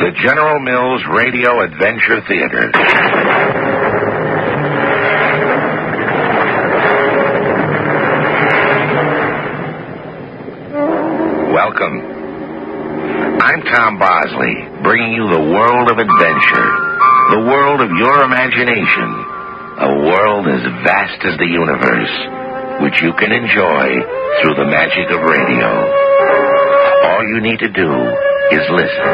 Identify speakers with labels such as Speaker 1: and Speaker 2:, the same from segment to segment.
Speaker 1: the General Mills Radio Adventure Theater. Welcome. I'm Tom Bosley, bringing you the world of adventure, the world of your imagination, a world as vast as the universe, which you can enjoy through the magic of radio. All you need to do is listen.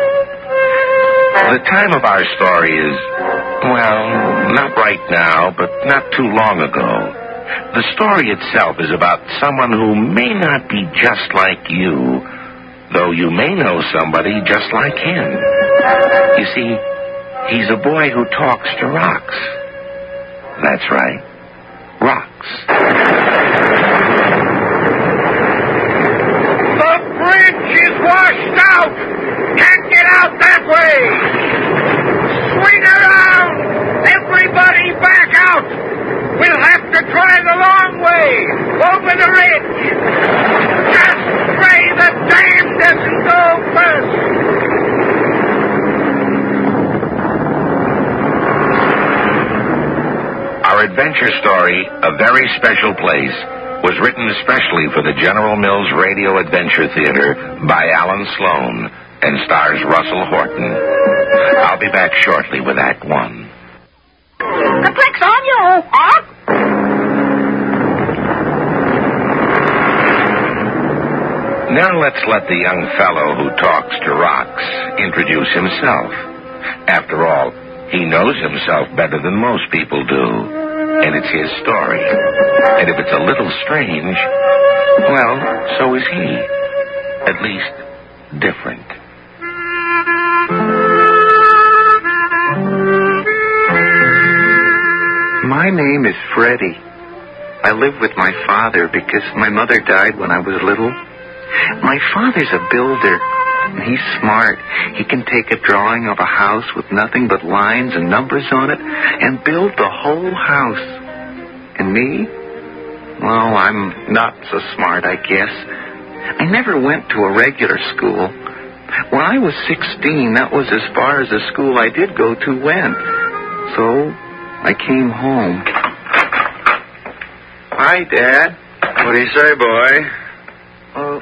Speaker 1: The time of our story is, well, not right now, but not too long ago. The story itself is about someone who may not be just like you, though you may know somebody just like him. You see, he's a boy who talks to rocks. That's right, rocks.
Speaker 2: The bridge is washed out! Can't get out that way! Swing around! Everybody back out! We'll have to try the long way, over the ridge. Just pray the dam doesn't go first.
Speaker 1: Our adventure story, A Very Special Place, was written especially for the General Mills Radio Adventure Theater by Alan Sloan and stars Russell Horton. I'll be back shortly with Act One.
Speaker 3: The trick's on you, huh?
Speaker 1: Now let's let the young fellow who talks to rocks introduce himself. After all, he knows himself better than most people do, and it's his story. And if it's a little strange, well, so is he. At least, different.
Speaker 4: My name is Freddie. I live with my father because my mother died when I was little. My father's a builder. He's smart. He can take a drawing of a house with nothing but lines and numbers on it and build the whole house. And me? Well, I'm not so smart, I guess. I never went to a regular school. When I was 16, that was as far as the school I did go to went. So I came home. Hi, Dad.
Speaker 5: What do you say, boy?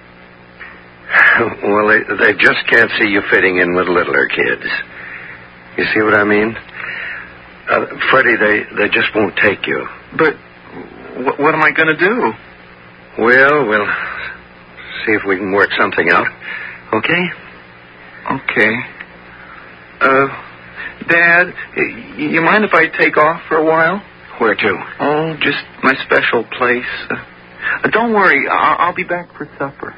Speaker 5: Well, they just can't see you fitting in with littler kids. You see what I mean? Freddie, they just won't take you.
Speaker 4: But what am I going to do?
Speaker 5: Well, we'll see if we can work something out. Okay?
Speaker 4: Okay. Dad, you mind if I take off for a while?
Speaker 5: Where to?
Speaker 4: Oh, just my special place. Don't worry, I'll be back for supper.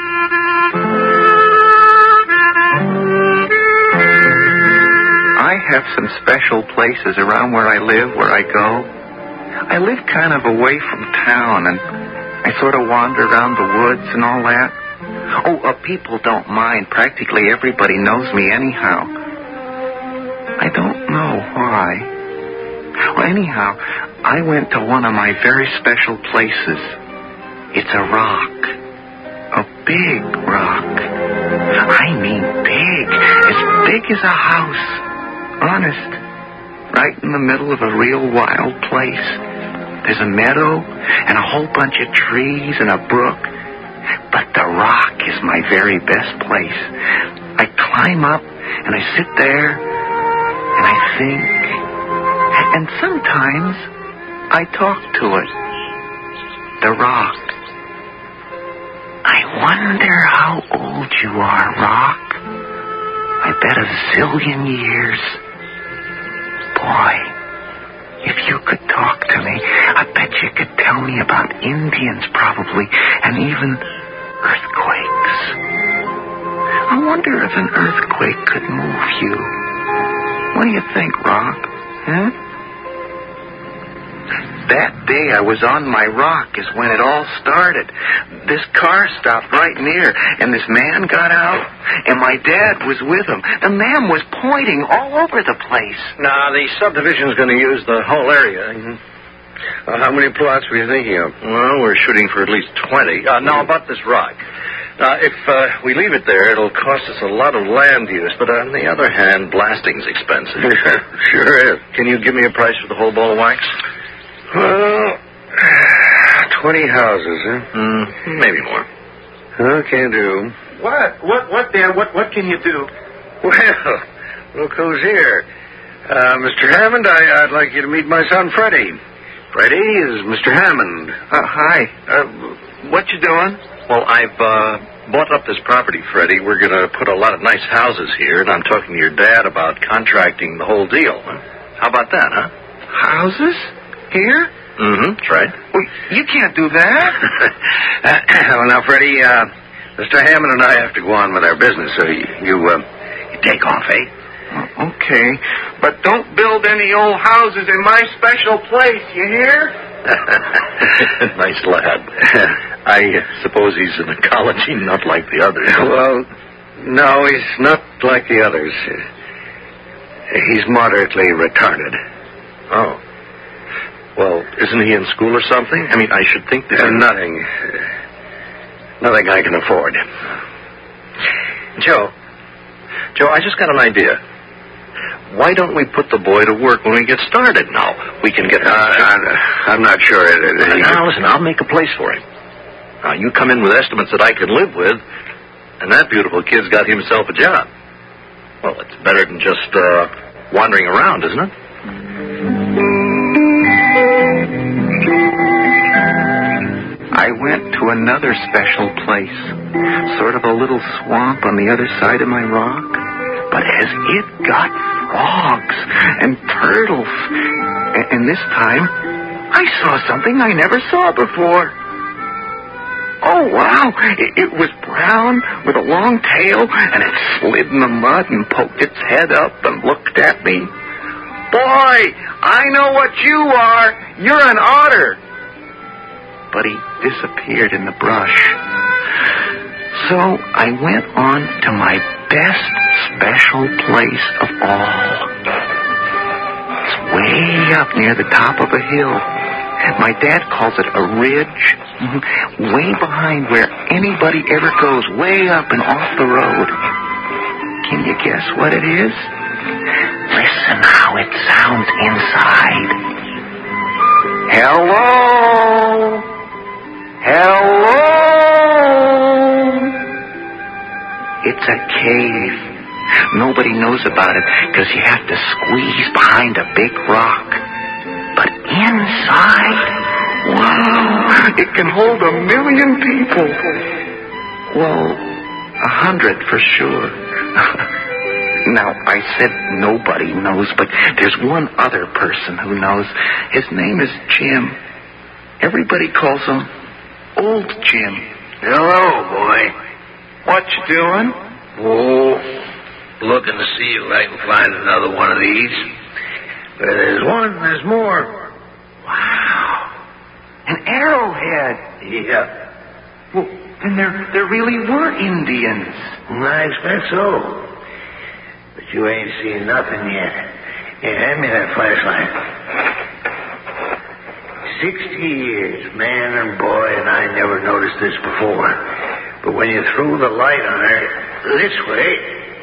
Speaker 4: I have some special places around where I live, where I go. I live kind of away from town, and I sort of wander around the woods and all that. Oh, people don't mind. Practically everybody knows me anyhow. I don't know why. Well, anyhow, I went to one of my very special places. It's a rock. A big rock. I mean big. As big as a house. Honest. Right in the middle of a real wild place. There's a meadow and a whole bunch of trees and a brook. But the rock is my very best place. I climb up and I sit there and I think. And sometimes I talk to it. The rock. I wonder how old you are, Rock. I bet a zillion years. Boy, if you could talk to me, I bet you could tell me about Indians probably, and even earthquakes. I wonder if an earthquake could move you. What do you think, Rock? Huh? That day I was on my rock is when it all started. This car stopped right near, and this man got out, and my dad was with him. The man was pointing all over the place.
Speaker 5: Now, the subdivision's going to use the whole area. Mm-hmm. How many plots were you thinking of?
Speaker 4: Well, we're shooting for at least 20.
Speaker 5: Now, about this rock. Now, if we leave it there, it'll cost us a lot of land use. But on the other hand, blasting's expensive.
Speaker 6: Sure is.
Speaker 5: Can you give me a price for the whole ball of wax?
Speaker 6: Well, 20 houses, huh?
Speaker 5: Maybe more.
Speaker 6: Can do.
Speaker 2: What, Dad? What can you do?
Speaker 6: Well, look who's here. Mr. Hammond, I'd like you to meet my son, Freddie. Freddie is Mr. Hammond.
Speaker 4: Hi. What you doing?
Speaker 5: Well, I've bought up this property, Freddie. We're going to put a lot of nice houses here, and I'm talking to your dad about contracting the whole deal. Huh? How about that, huh?
Speaker 4: Houses? Here?
Speaker 5: That's right.
Speaker 4: Well, you can't do that.
Speaker 6: Well, now, Freddie, Mr. Hammond and I have to go on with our business, so you take off, eh?
Speaker 4: Okay, but don't build any old houses in my special place, you hear?
Speaker 5: Nice lad. I suppose he's an ecology nut like the others.
Speaker 6: Well, no, he's not like the others. He's moderately retarded.
Speaker 5: Oh. Well, isn't he in school or something? I mean, I should think that...
Speaker 6: Nothing I can afford.
Speaker 5: Joe, I just got an idea. Why don't we put the boy to work when we get started now? We can get...
Speaker 6: I'm not sure.
Speaker 5: Now, listen, I'll make a place for him. Now, you come in with estimates that I can live with, and that beautiful kid's got himself a job. Well, it's better than just wandering around, isn't it?
Speaker 4: I went to another special place, sort of a little swamp on the other side of my rock. But as it got frogs and turtles, and this time I saw something I never saw before. Oh, wow. It was brown with a long tail, and it slid in the mud and poked its head up and looked at me. Boy, I know what you are. You're an otter. But he disappeared in the brush. So I went on to my best special place of all. It's way up near the top of a hill. My dad calls it a ridge. Way behind where anybody ever goes, way up and off the road. Can you guess what it is? Listen how it sounds inside. Hello? Hello? It's a cave. Nobody knows about it because you have to squeeze behind a big rock. But inside, wow, it can hold 1,000,000 people. Well, 100 for sure. Now, I said nobody knows, but there's one other person who knows. His name is Jim. Everybody calls him Old Jim.
Speaker 7: Hello, boy.
Speaker 4: What you doing?
Speaker 7: Oh, looking to see if I can find another one of these. Where there's one, there's more.
Speaker 4: Wow. An arrowhead.
Speaker 7: Yeah.
Speaker 4: Well, then there really were Indians.
Speaker 7: I expect so. But you ain't seen nothing yet. Here, hand me that flashlight. 60 years, man and boy, and I never noticed this before. But when you threw the light on her this way...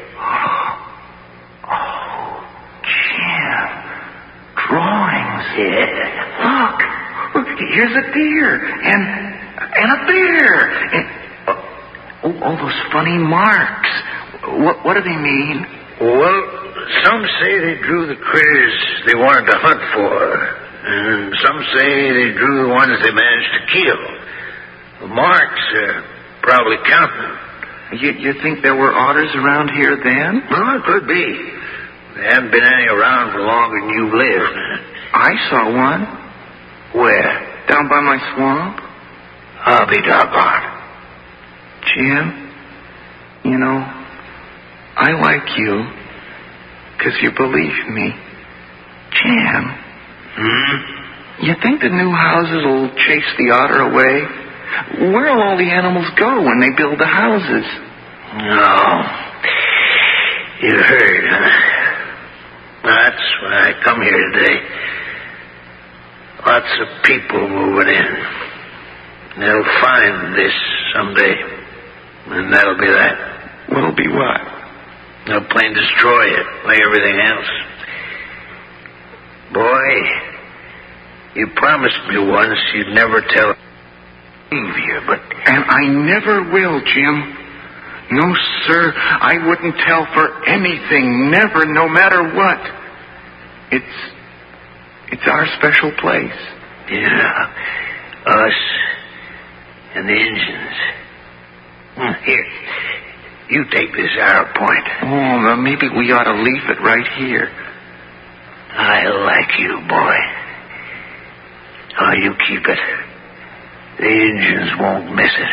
Speaker 4: Oh, Jim. Drawings.
Speaker 7: Yeah.
Speaker 4: Look, here's a deer and a bear. And, all those funny marks. What do they mean?
Speaker 7: Well, some say they drew the critters they wanted to hunt for. And some say they drew the ones they managed to kill. The marks are probably counting.
Speaker 4: You think there were otters around here then?
Speaker 7: Well, it could be. There haven't been any around for longer than you've lived.
Speaker 4: I saw one.
Speaker 7: Where?
Speaker 4: Down by my swamp.
Speaker 7: I'll be doggone.
Speaker 4: Jim, you know, I like you because you believe me. Jim. You think the new houses will chase the otter away? Where'll all the animals go when they build the houses?
Speaker 7: No. You heard, huh? That's why I come here today. Lots of people moving in. They'll find this someday. And that'll be that.
Speaker 6: What'll be what?
Speaker 7: They'll plain destroy it, like everything else. Boy, you promised me once you'd never tell you, but...
Speaker 6: And I never will, Jim. No, sir, I wouldn't tell for anything, never, no matter what. It's our special place.
Speaker 7: Yeah, us and the Indians. Here, you take this arrow point.
Speaker 6: Oh, well, maybe we ought to leave it right here.
Speaker 7: I like you, boy. Oh, you keep it. The Indians won't miss it.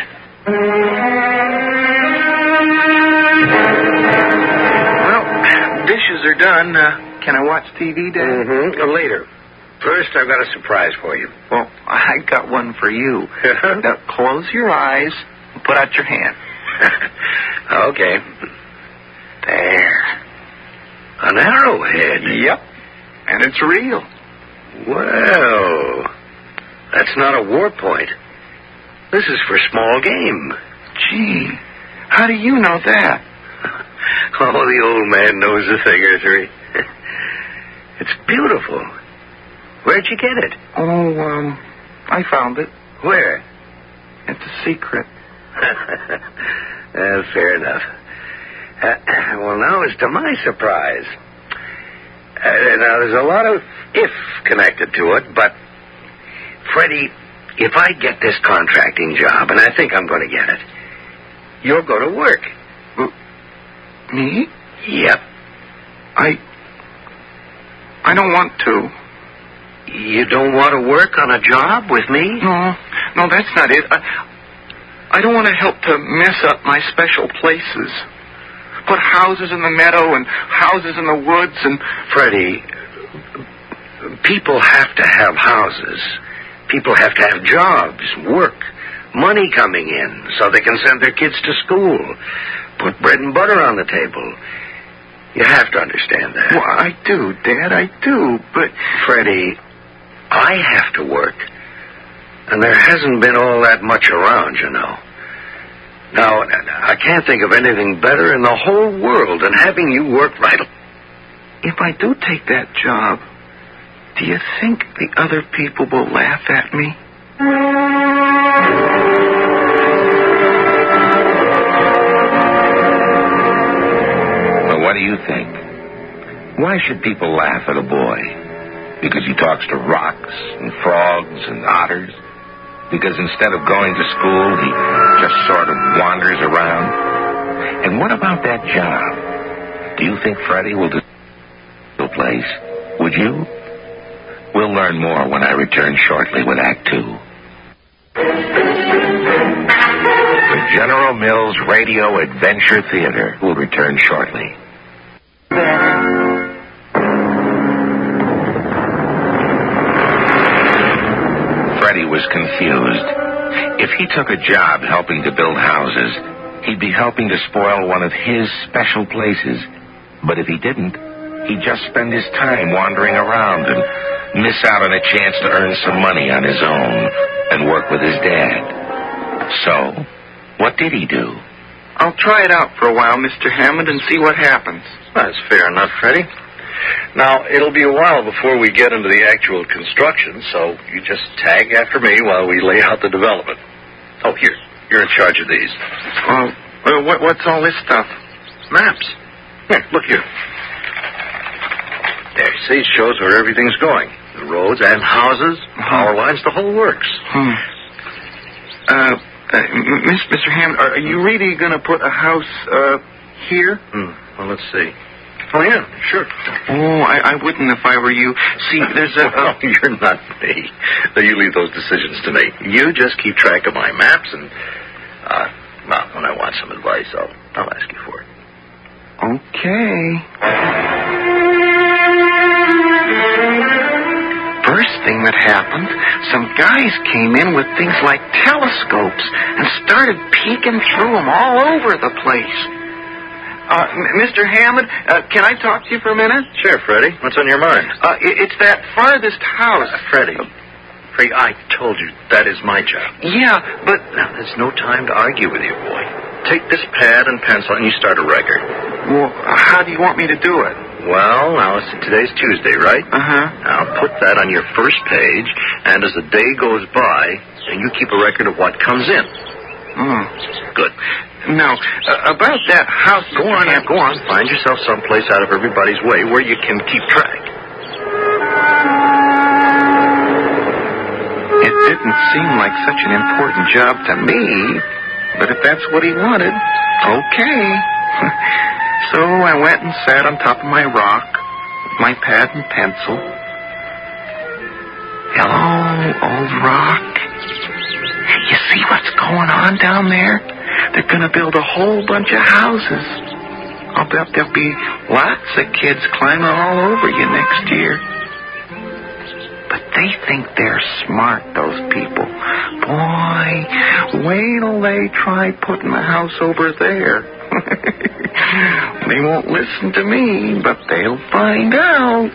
Speaker 6: Well, dishes are done. Can I watch TV, Dad?
Speaker 7: Mm-hmm. Later. First, I've got a surprise for you.
Speaker 6: Well, I got one for you. Now, close your eyes and put out your hand.
Speaker 7: Okay. There. An arrowhead.
Speaker 6: Yep. And it's real.
Speaker 7: Well, that's not a war point. This is for small game.
Speaker 6: Gee, how do you know that?
Speaker 7: Oh, the old man knows a thing or three. It's beautiful. Where'd you get it?
Speaker 6: Oh, I found it.
Speaker 7: Where?
Speaker 6: It's a secret.
Speaker 7: Fair enough. Well, now as to my surprise. Now, there's a lot of if connected to it, but, Freddie, if I get this contracting job, and I think I'm going to get it, you'll go to work.
Speaker 6: Me?
Speaker 7: Yep.
Speaker 6: I don't want to.
Speaker 7: You don't want to work on a job with me?
Speaker 6: No, that's not it. I don't want to help to mess up my special places. Put houses in the meadow and houses in the woods and...
Speaker 7: Freddie, people have to have houses. People have to have jobs, work, money coming in so they can send their kids to school, put bread and butter on the table. You have to understand that.
Speaker 6: Well, I do, Dad, I do, but...
Speaker 7: Freddie, I have to work. And there hasn't been all that much around, you know. Now, I can't think of anything better in the whole world than having you work right.
Speaker 6: If I do take that job, do you think the other people will laugh at me?
Speaker 1: Well, what do you think? Why should people laugh at a boy? Because he talks to rocks and frogs and otters? Because instead of going to school, he just sort of wanders around? And what about that job? Do you think Freddie will do the place? Would you? We'll learn more when I return shortly with Act 2. The General Mills Radio Adventure Theater will return shortly. Freddie was confused. If he took a job helping to build houses, he'd be helping to spoil one of his special places. But if he didn't, he'd just spend his time wandering around and miss out on a chance to earn some money on his own and work with his dad. So, what did he do?
Speaker 6: I'll try it out for a while, Mr. Hammond, and see what happens.
Speaker 5: That's fair enough, Freddie. Now, it'll be a while before we get into the actual construction, so you just tag after me while we lay out the development. Oh, here. You're in charge of these.
Speaker 6: What's all this stuff?
Speaker 5: Maps. Here, look here. There, see, it shows where everything's going. The roads and houses, power lines, the whole works.
Speaker 6: Mr. Hammond, are you really going to put a house, here?
Speaker 5: Well, let's see. Oh, yeah, sure.
Speaker 6: Oh, I wouldn't if I were you. See, there's a...
Speaker 5: Oh, you're not me. No, you leave those decisions to me. You just keep track of my maps, and, well, when I want some advice, I'll ask you for it.
Speaker 6: Okay. First thing that happened, some guys came in with things like telescopes and started peeking through them all over the place. Mr. Hammond, can I talk to you for a minute?
Speaker 5: Sure, Freddie. What's on your mind?
Speaker 6: It's that farthest house.
Speaker 5: Freddie, I told you that is my job.
Speaker 6: Yeah, but...
Speaker 5: Now, there's no time to argue with you, boy. take this pad and pencil and you start a record.
Speaker 6: Well, how do you want me to do it?
Speaker 5: Well, now, today's Tuesday, right?
Speaker 6: Uh-huh.
Speaker 5: Now, put that on your first page, and as the day goes by, you keep a record of what comes in.
Speaker 6: Oh.
Speaker 5: Good.
Speaker 6: Now, about that house...
Speaker 5: Go on. Find yourself someplace out of everybody's way where you can keep track.
Speaker 6: It didn't seem like such an important job to me, but if that's what he wanted, okay. So I went and sat on top of my rock with my pad and pencil. Hello, old rock. You see what's going on down there? They're going to build a whole bunch of houses. I'll bet there'll be lots of kids climbing all over you next year. But they think they're smart, those people. Boy, wait till they try putting a house over there. They won't listen to me, but they'll find out.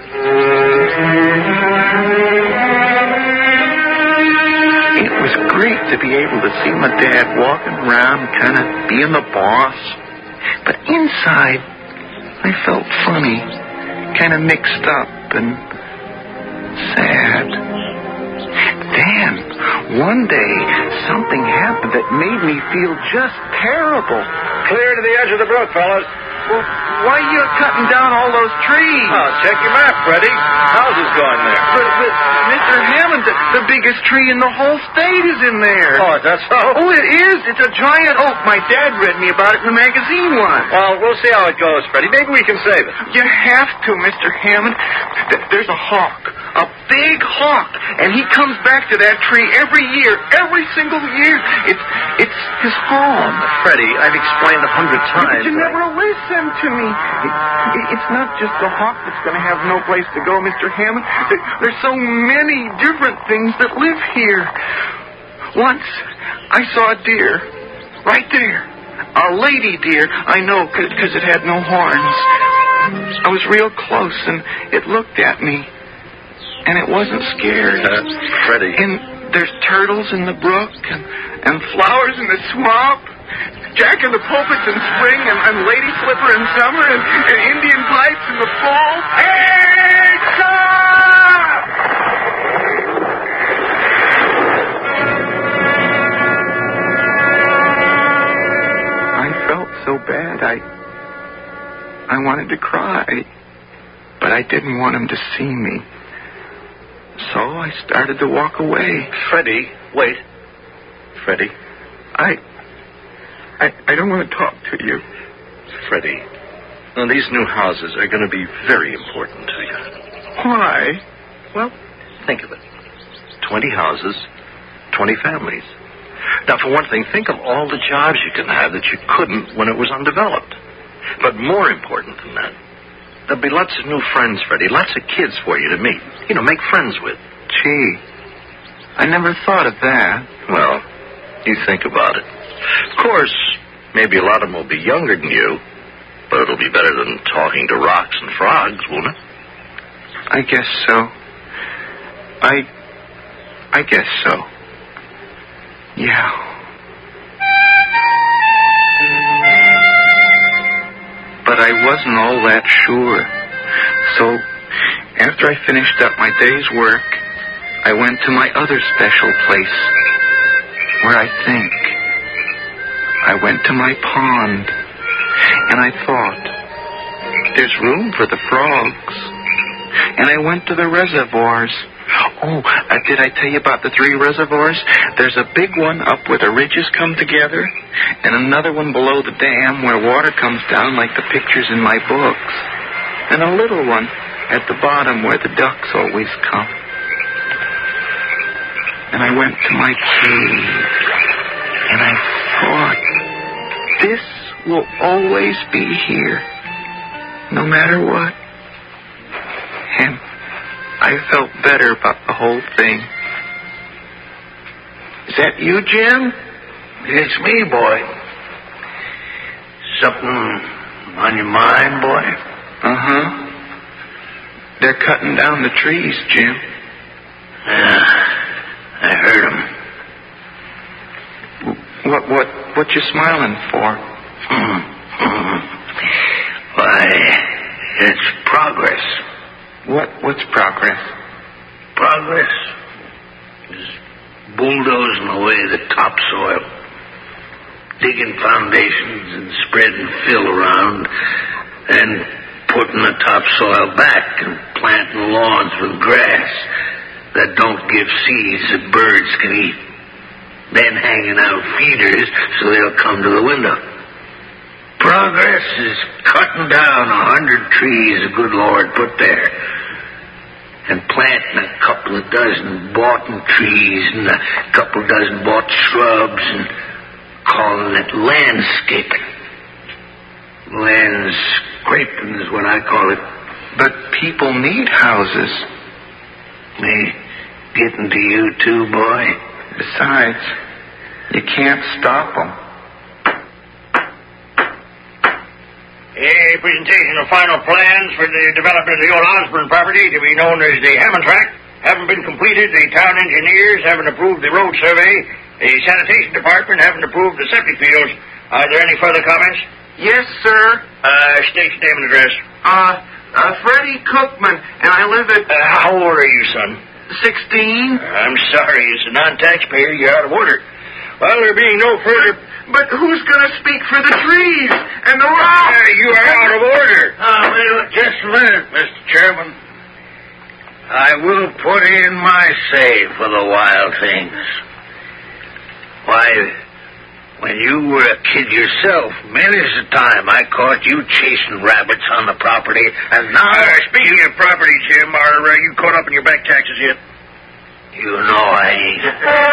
Speaker 6: It was great to be able to see my dad walking around, kind of being the boss. But inside, I felt funny, kind of mixed up and sad. Then, one day, something happened that made me feel just terrible.
Speaker 5: Clear to the edge of the brook, fellas.
Speaker 6: Well, why are you cutting down all those trees?
Speaker 5: Oh, check your map, Freddie. Houses going there.
Speaker 6: But Mr. Hammond, the biggest tree in the whole state is in there.
Speaker 5: Oh, that's so?
Speaker 6: Oh, it is. It's a giant oak. My dad read me about it in the magazine once.
Speaker 5: Well, we'll see how it goes, Freddie. Maybe we can save it.
Speaker 6: You have to, Mr. Hammond. There's a hawk, a big hawk, and he comes back to that tree every year, every single year. It's his home.
Speaker 5: Freddie, I've explained 100 times.
Speaker 6: But you never listen to me. It's not just the hawk that's going to have no place to go, Mr. Hammond. There's so many different things that live here. Once, I saw a deer right there. A lady deer, I know, because it had no horns. I was real close, and it looked at me, and it wasn't scared.
Speaker 5: Freddie.
Speaker 6: And there's turtles in the brook, and flowers in the swamp. Jack in the pulpits in spring, and lady slipper in summer, and Indian pipes in the fall. Hey, stop! I felt so bad, I wanted to cry, but I didn't want him to see me. So I started to walk away.
Speaker 5: Freddie, wait. Freddie.
Speaker 6: I don't want to talk to you.
Speaker 5: Freddie, now these new houses are going to be very important to you.
Speaker 6: Why?
Speaker 5: Well, think of it. 20 houses, 20 families. Now, for one thing, think of all the jobs you can have that you couldn't when it was undeveloped. But more important than that, there'll be lots of new friends, Freddie, lots of kids for you to meet. You know, make friends with.
Speaker 6: Gee, I never thought of that.
Speaker 5: Well, you think about it. Of course, maybe a lot of them will be younger than you, but it'll be better than talking to rocks and frogs, won't it?
Speaker 6: I guess so. I guess so. Yeah. But I wasn't all that sure. So, after I finished up my day's work, I went to my other special place, where I went to my pond, and I thought, there's room for the frogs. And I went to the reservoirs. Oh, did I tell you about the 3 reservoirs? There's a big one up where the ridges come together, and another one below the dam where water comes down like the pictures in my books, and a little one at the bottom where the ducks always come. And I went to my cave, and I thought, this will always be here, no matter what. And I felt better about the whole thing. Is that you, Jim?
Speaker 7: It's me, boy. Something on your mind, boy?
Speaker 6: Uh-huh. They're cutting down the trees, Jim.
Speaker 7: Yeah, I heard them.
Speaker 6: What you smiling for?
Speaker 7: Why, it's progress.
Speaker 6: What's progress?
Speaker 7: Progress is bulldozing away the topsoil, digging foundations and spreading fill around, and putting the topsoil back and planting lawns with grass that don't give seeds that birds can eat. Then hanging out feeders so they'll come to the window. Progress is cutting down 100 trees the good Lord put there and planting a couple of dozen boughten trees and a couple dozen bought shrubs and calling it landscaping. Landscaping is what I call it.
Speaker 6: But people need houses.
Speaker 7: Me getting to you too, boy?
Speaker 6: Besides, you can't stop them.
Speaker 2: A presentation of final plans for the development of the old Osborne property to be known as the Hammond Tract haven't been completed. The town engineers haven't approved the road survey. The sanitation department haven't approved the septic fields. Are there any further comments?
Speaker 6: Yes, sir.
Speaker 2: State your name and address.
Speaker 6: Freddie Cookman, and I live at...
Speaker 2: How old are you, son?
Speaker 6: 16.
Speaker 2: I'm sorry. As a non-taxpayer, you're out of order. Well, there being no further...
Speaker 6: But who's going to speak for the trees and the rocks?
Speaker 2: You are out of order.
Speaker 7: Wait just a minute, Mr. Chairman. I will put in my say for the wild things. Why, when you were a kid yourself, many's the time I caught you chasing rabbits on the property, and now...
Speaker 2: Speaking of property, Jim, are you caught up in your back taxes yet?
Speaker 7: You know I ain't.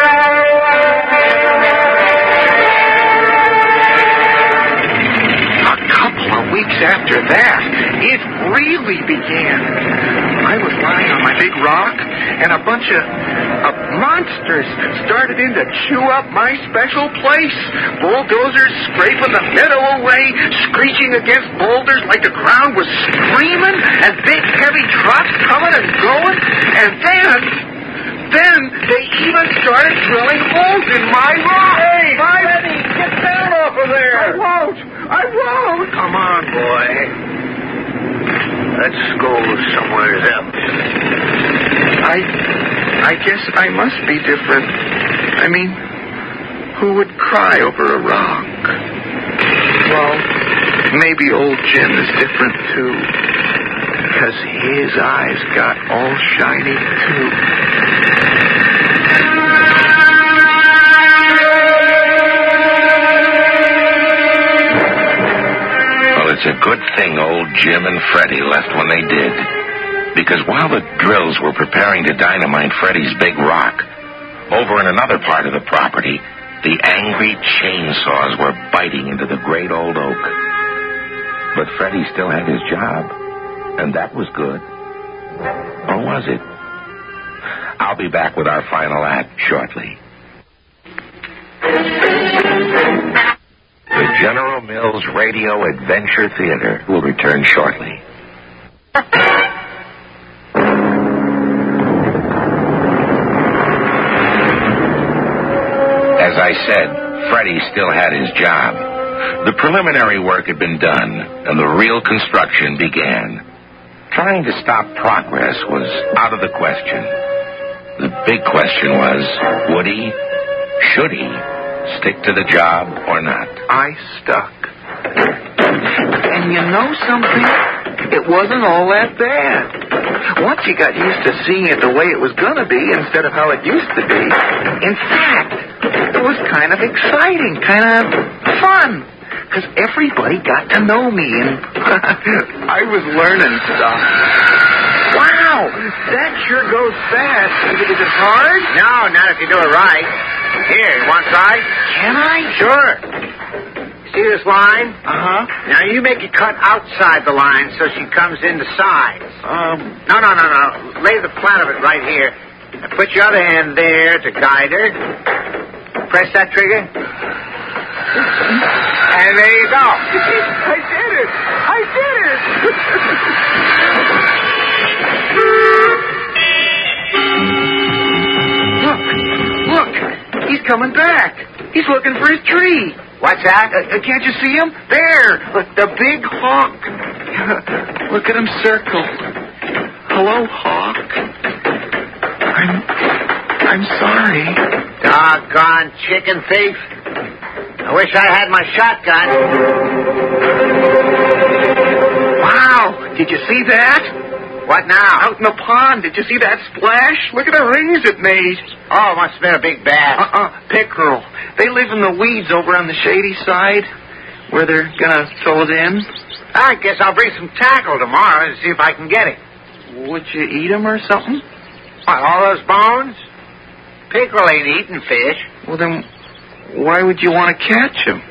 Speaker 6: A couple of weeks after that, it really began. I was lying on my big rock, and a bunch of monsters started in to chew up my special place. Bulldozers scraping the meadow away, screeching against boulders like the ground was screaming, and big heavy trucks coming and going, and then they even started drilling holes in my rock.
Speaker 2: Hey, Freddie, get down off of there.
Speaker 6: I won't.
Speaker 7: Come on, boy. Let's go somewhere else.
Speaker 6: I guess I must be different. I mean, who would cry over a rock? Well, maybe old Jim is different too, because his eyes got all shiny too.
Speaker 1: It's a good thing old Jim and Freddie left when they did. Because while the drills were preparing to dynamite Freddie's big rock, over in another part of the property, the angry chainsaws were biting into the great old oak. But Freddie still had his job, and that was good. Or was it? I'll be back with our final act shortly. The General Mills Radio Adventure Theater will return shortly. As I said, Freddie still had his job. The preliminary work had been done, and the real construction began. Trying to stop progress was out of the question. The big question was, would he, should he, stick to the job or not?
Speaker 6: I stuck. And you know something? It wasn't all that bad. Once you got used to seeing it the way it was going to be instead of how it used to be, in fact, it was kind of exciting, kind of fun, because everybody got to know me, and I was learning stuff. Wow, that sure goes fast. Is it hard?
Speaker 2: No, not if you do it right. Here, you want to try?
Speaker 6: Can I?
Speaker 2: Sure. See this line?
Speaker 6: Uh-huh.
Speaker 2: Now, you make it cut outside the line so she comes in the sides. No. Lay the flat of it right here. Now, put your other hand there to guide her. Press that trigger. And there you go.
Speaker 6: I did it. Look. He's coming back. He's looking for his tree.
Speaker 2: What's that?
Speaker 6: Can't you see him? There! Look, the big hawk. Look at him circle. Hello, hawk. I'm sorry.
Speaker 2: Doggone chicken thief. I wish I had my shotgun.
Speaker 6: Wow! Did you see that?
Speaker 2: What now?
Speaker 6: Out in the pond. Did you see that splash? Look at the rings it made.
Speaker 2: Oh, must have been a big bass.
Speaker 6: Pickerel. They live in the weeds over on the shady side where they're gonna throw it in.
Speaker 2: I guess I'll bring some tackle tomorrow and see if I can get it.
Speaker 6: Would you eat them or something?
Speaker 2: What, all those bones? Pickerel ain't eating fish.
Speaker 6: Well, then why would you want to catch him?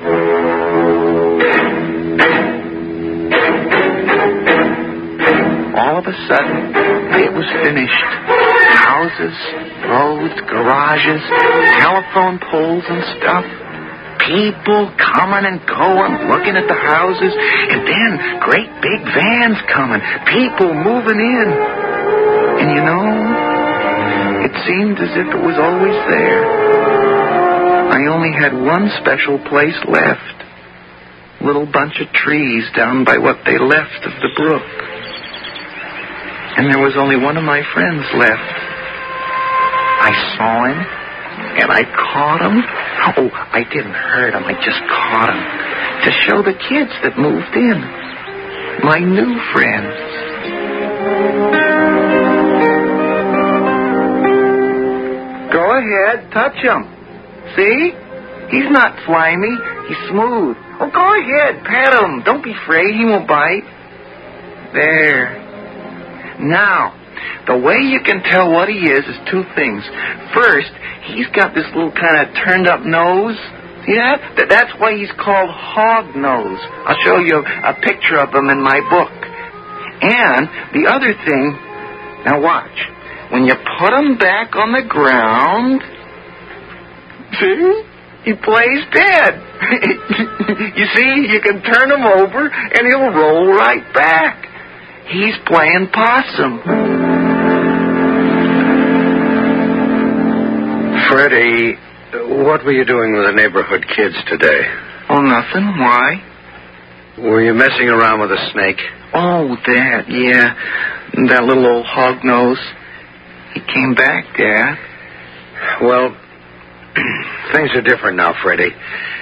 Speaker 6: All of a sudden, it was finished. Houses, roads, garages, telephone poles and stuff. People coming and going, looking at the houses, and then great big vans coming, people moving in. And you know, it seemed as if it was always there. I only had one special place left. Little bunch of trees down by what they left of the brook. And there was only one of my friends left. I saw him, and I caught him. Oh, I didn't hurt him. I just caught him to show the kids that moved in. My new friends. Go ahead, touch him. See? He's not slimy. He's smooth. Oh, go ahead, pet him. Don't be afraid. He won't bite. There. Now, the way you can tell what he is two things. First, he's got this little kind of turned-up nose. See that? That's why he's called hog nose. I'll show you a picture of him in my book. And the other thing, now watch. When you put him back on the ground, see? He plays dead. You see, you can turn him over and he'll roll right back. He's playing possum.
Speaker 7: Freddie, what were you doing with the neighborhood kids today?
Speaker 6: Oh, nothing. Why?
Speaker 7: Were you messing around with a snake?
Speaker 6: Oh, that, yeah. That little old hog nose. He came back, Dad.
Speaker 7: Well, things are different now, Freddie.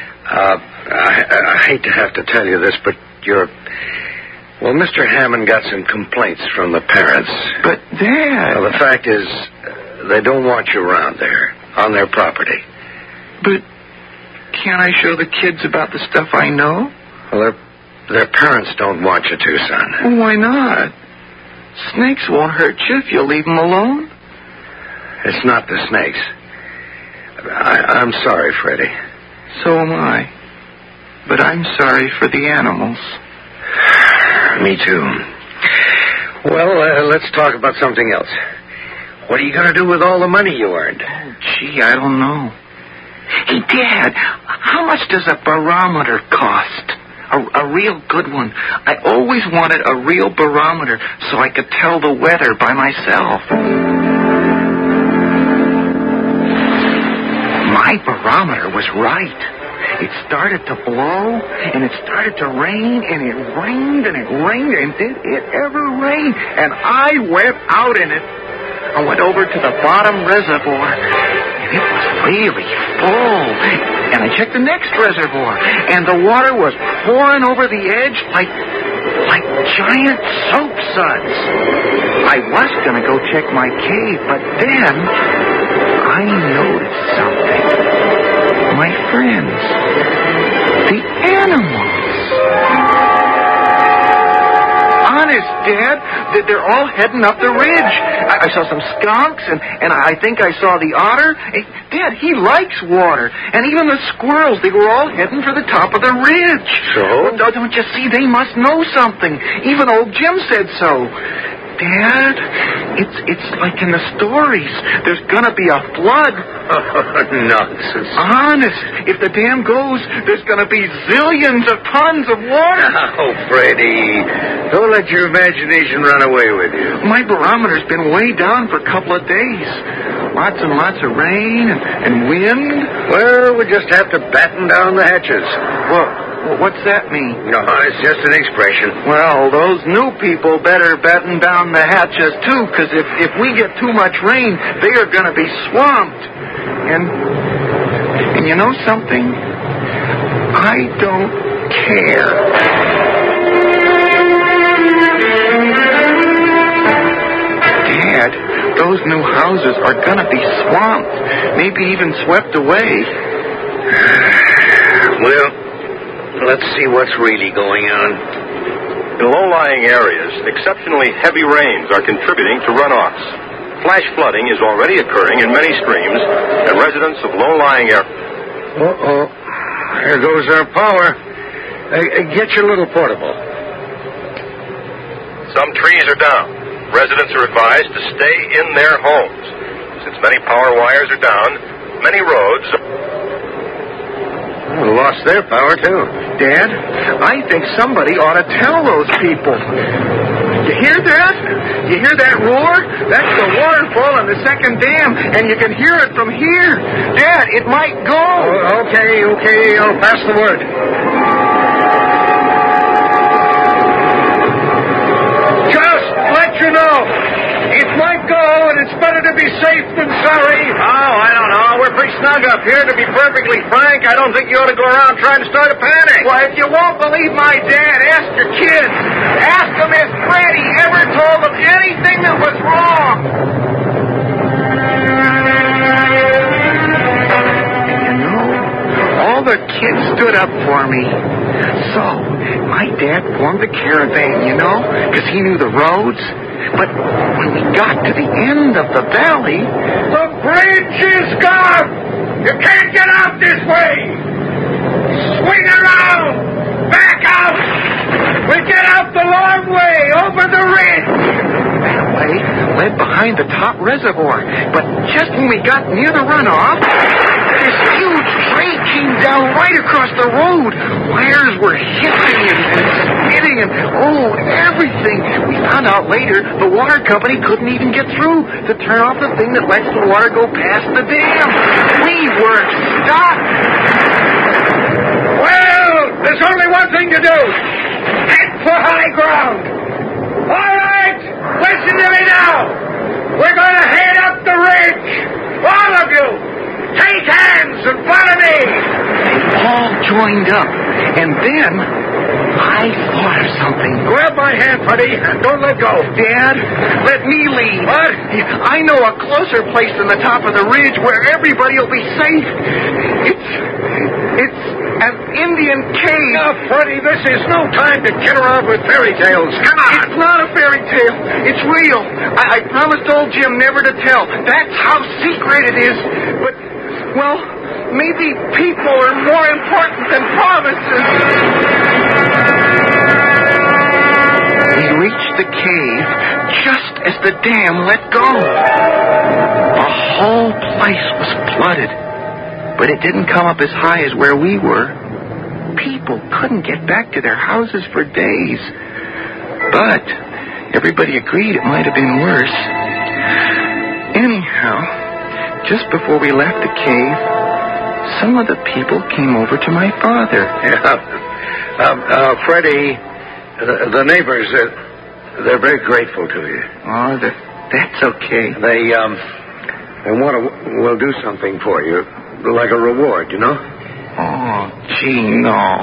Speaker 7: I hate to have to tell you this, but well, Mr. Hammond got some complaints from the parents.
Speaker 6: But, Dad...
Speaker 7: Well, the fact is, they don't want you around there, on their property.
Speaker 6: But can't I show the kids about the stuff I know?
Speaker 7: Well, their parents don't want you to, son.
Speaker 6: Well, why not? Snakes won't hurt you if you leave them alone.
Speaker 7: It's not the snakes. I'm sorry, Freddie.
Speaker 6: So am I. But I'm sorry for the animals.
Speaker 7: Me too. Well, let's talk about something else. What are you going to do with all the money you earned?
Speaker 6: Oh, gee, I don't know. Hey, Dad, how much does a barometer cost? A real good one. I always wanted a real barometer so I could tell the weather by myself. My barometer was right. It started to blow, and it started to rain, and it rained, and it rained, and did it ever rain? And I went out in it. I went over to the bottom reservoir, and it was really full. And I checked the next reservoir, and the water was pouring over the edge like giant soap suds. I was going to go check my cave, but then I noticed something. My friends, the animals. Honest, Dad, they're all heading up the ridge. I saw some skunks, and I think I saw the otter. Hey, Dad, he likes water. And even the squirrels, they were all heading for the top of the ridge.
Speaker 7: So?
Speaker 6: Oh, don't you see? They must know something. Even old Jim said so. Dad, it's like in the stories. There's gonna be a flood.
Speaker 7: Nonsense.
Speaker 6: Honest, if the dam goes, there's gonna be zillions of tons of water.
Speaker 7: Oh, Freddie, don't let your imagination run away with you.
Speaker 6: My barometer's been way down for a couple of days. lots and lots of rain and wind?
Speaker 7: Well, we just have to batten down the hatches.
Speaker 6: Well, what's that mean?
Speaker 7: No, it's just an expression.
Speaker 6: Well, those new people better batten down the hatches, too, because if we get too much rain, they are going to be swamped. And you know something? I don't care. Dad, those new houses are going to be swamped, maybe even swept away.
Speaker 7: Well, let's see what's really going on.
Speaker 8: In low-lying areas, exceptionally heavy rains are contributing to runoffs. Flash flooding is already occurring in many streams, and residents of low-lying areas...
Speaker 7: Uh-oh. There goes our power. Get your little portable.
Speaker 8: Some trees are down. Residents are advised to stay in their homes. Since many power wires are down, many roads...
Speaker 7: lost their power, too.
Speaker 6: Dad, I think somebody ought to tell those people. You hear that? You hear that roar? That's the waterfall on the second dam, and you can hear it from here. Dad, it might go.
Speaker 7: Okay, I'll pass the word. Just let you know, it might go, and it's better to be safe than sorry.
Speaker 8: Oh, I don't know. We're pretty snug up here. To be perfectly frank, I don't think you ought to go around trying to start a panic.
Speaker 6: Well, if you won't believe my dad, ask your kids. Ask them if Freddie ever told them anything that was wrong. You know, all the kids stood up for me. So, my dad formed a caravan, you know, because he knew the roads. But when we got to the end of the valley...
Speaker 2: The bridge is gone! You can't get out this way! Swing around! Back out! We'll get out the long way, over the ridge!
Speaker 6: That way led behind the top reservoir. But just when we got near the runoff, this huge train came down right across the road. Wires were hissing and spitting and, everything. We found out later the water company couldn't even get through to turn off the thing that lets the water go past the dam. We were stuck.
Speaker 2: Well, there's only one thing to do. Head for high ground. All right, listen to me now. We're going to head up the ridge. All of you. Take hands and follow me.
Speaker 6: They all joined up. And then I thought of something.
Speaker 2: Grab my hand, Freddie, and don't let go.
Speaker 6: Dad, let me lead.
Speaker 2: What?
Speaker 6: I know a closer place than the top of the ridge where everybody will be safe. It's an Indian cave.
Speaker 2: Now, Freddie, this is no time to kid around with fairy tales. Come on.
Speaker 6: It's not a fairy tale. It's real. I promised old Jim never to tell. That's how secret it is. But, well, maybe people are more important than promises. We reached the cave just as the dam let go. The whole place was flooded, but it didn't come up as high as where we were. People couldn't get back to their houses for days. But everybody agreed it might have been worse. Anyhow, just before we left the cave, some of the people came over to my father.
Speaker 7: Yeah. Freddie, the neighbors, they're very grateful to you.
Speaker 6: Oh, that's okay.
Speaker 7: They will do something for you, like a reward, you know?
Speaker 6: Oh, gee, no.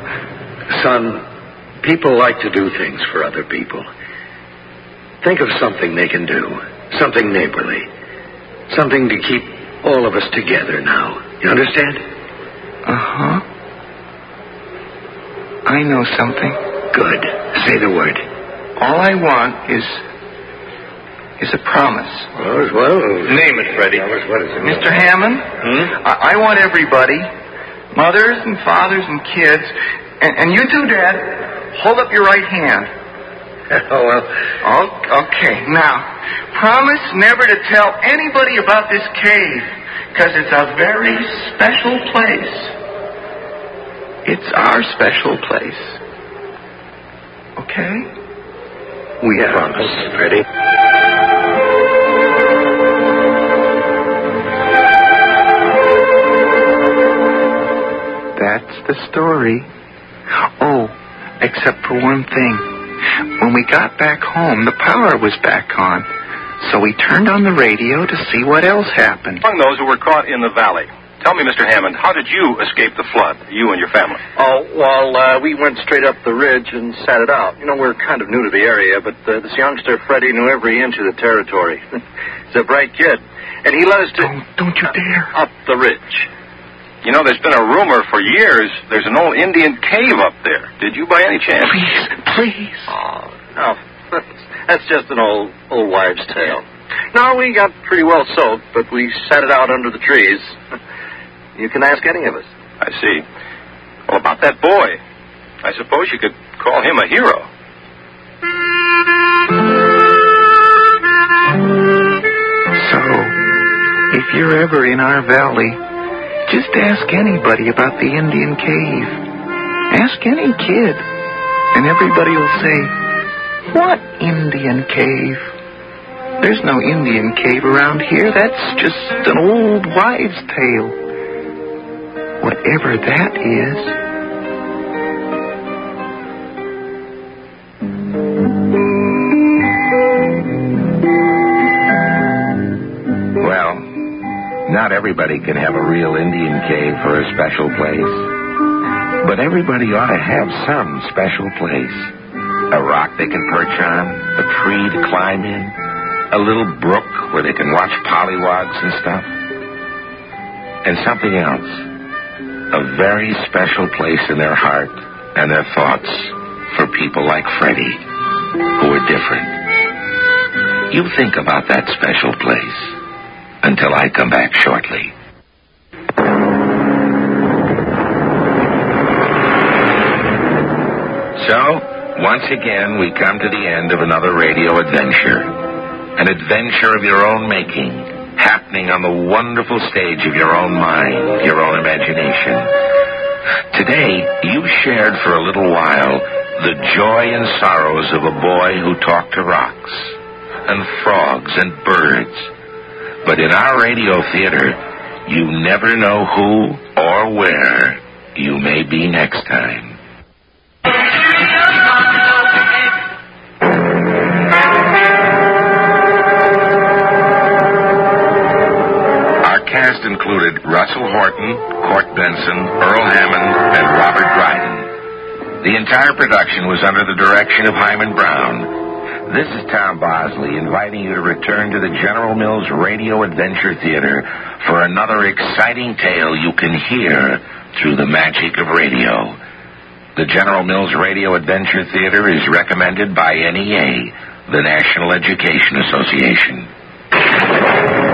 Speaker 7: Son, people like to do things for other people. Think of something they can do, something neighborly, something to keep all of us together now. You understand?
Speaker 6: Uh-huh. I know something.
Speaker 7: Good. Say the word.
Speaker 6: All I want is a promise.
Speaker 7: Well,
Speaker 8: Name it, Freddie.
Speaker 7: What is it?
Speaker 6: Mr. Hammond, I want everybody, mothers and fathers and kids, and you too, Dad, hold up your right hand.
Speaker 7: Oh, well.
Speaker 6: Okay, now, promise never to tell anybody about this cave, because it's a very special place. It's our special place. Okay?
Speaker 7: We promise, Freddie.
Speaker 4: the story. Oh, except for one thing. When we got back home, the power was back on. So we turned on the radio to see what else happened.
Speaker 8: Among those who were caught in the valley, tell me, Mr. Hammond, how did you escape the flood, you and your family?
Speaker 5: Oh, well, we went straight up the ridge and sat it out. You know, we're kind of new to the area, but this youngster, Freddie, knew every inch of the territory. He's a bright kid. And he led us to...
Speaker 4: Don't you dare.
Speaker 5: Up the ridge.
Speaker 8: You know, there's been a rumor for years there's an old Indian cave up there. Did you by any chance?
Speaker 4: Please.
Speaker 5: Oh, no. That's just an old wives' tale. No, we got pretty well soaked, but we sat it out under the trees. You can ask any of us.
Speaker 8: I see. Well, about that boy, I suppose you could call him a hero.
Speaker 4: So, if you're ever in our valley, just ask anybody about the Indian cave. Ask any kid, and everybody will say, "What Indian cave?" There's no Indian cave around here. That's just an old wives' tale. Whatever that is.
Speaker 1: Well, not everybody can have a real Indian cave for a special place. But everybody ought to have some special place. A rock they can perch on, a tree to climb in, a little brook where they can watch pollywogs and stuff. And something else. A very special place in their heart and their thoughts for people like Freddie, who are different. You think about that special place until I come back shortly. So, once again, we come to the end of another radio adventure. An adventure of your own making, happening on the wonderful stage of your own mind, your own imagination. Today, you shared for a little while the joy and sorrows of a boy who talked to rocks and frogs and birds. But in our radio theater, you never know who or where you may be next time. Cast included Russell Horton, Court Benson, Earl Hammond, and Robert Dryden. The entire production was under the direction of Hyman Brown. This is Tom Bosley inviting you to return to the General Mills Radio Adventure Theater for another exciting tale you can hear through the magic of radio. The General Mills Radio Adventure Theater is recommended by NEA, the National Education Association.